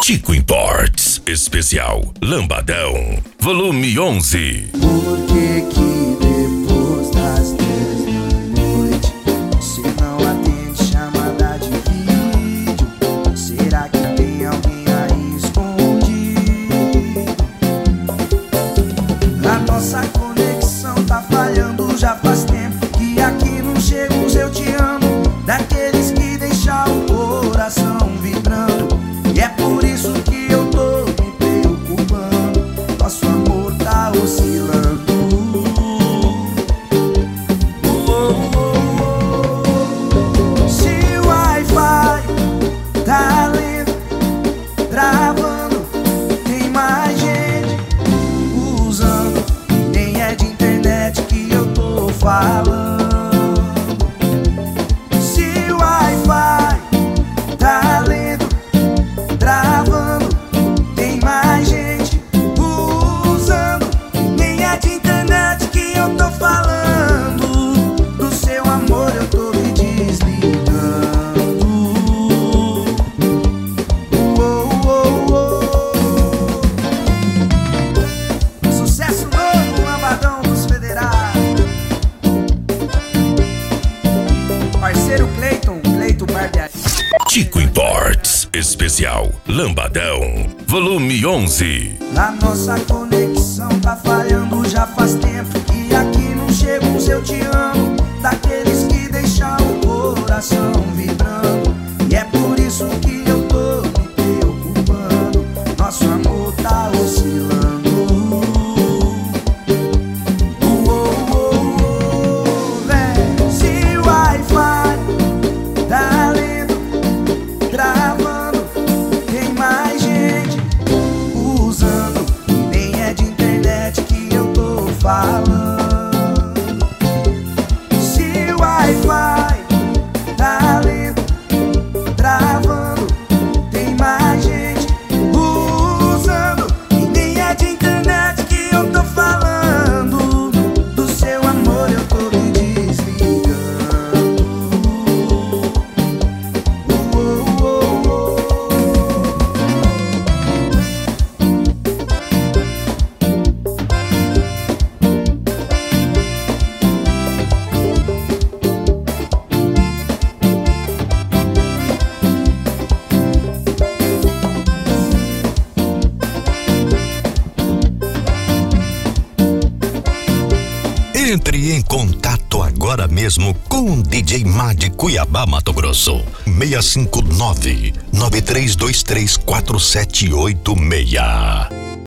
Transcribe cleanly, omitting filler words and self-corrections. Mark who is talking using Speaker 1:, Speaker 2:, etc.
Speaker 1: Chico Imports, especial Lambadão, volume 11.
Speaker 2: Por que depois das 10 da noite você não atende chamada de vídeo? Será que tem alguém aí escondido? A nossa conexão tá falhando já faz tempo, e aqui não chega os eu te amo, daqueles que deixam o coração vibrando. E é por isso que eu tô me preocupando, nosso amor tá oscilando. Se o Wi-Fi tá lento, travando, tem mais gente usando, nem é de internet que eu tô falando. Se o Wi-Fi tá lento, travando, tem mais gente usando, nem é de internet que eu tô falando. Do seu amor eu tô me desligando. Sucesso novo, Lambadão dos Federais. Parceiro Cleiton Barbieri.
Speaker 1: Chico Imports, especial Lambadão, volume 11.
Speaker 2: A nossa conexão tá falhando já faz tempo, e aqui não chega uns eu te amo, daqueles que deixam o coração vibrando. E é por isso que eu tô me preocupando, nosso amor tá oscilando. Se o Wi-Fi tá lento, travando, tem mais gente usando, nem é de internet que eu tô falando. Se o Wi-Fi tá lento, travando, tem mais gente usando, e nem é de internet que eu tô falando. Do seu amor eu tô me desligando.
Speaker 3: Entre em contato agora mesmo com o DJ Mad Cuiabá, Mato Grosso. 659-9323-4786.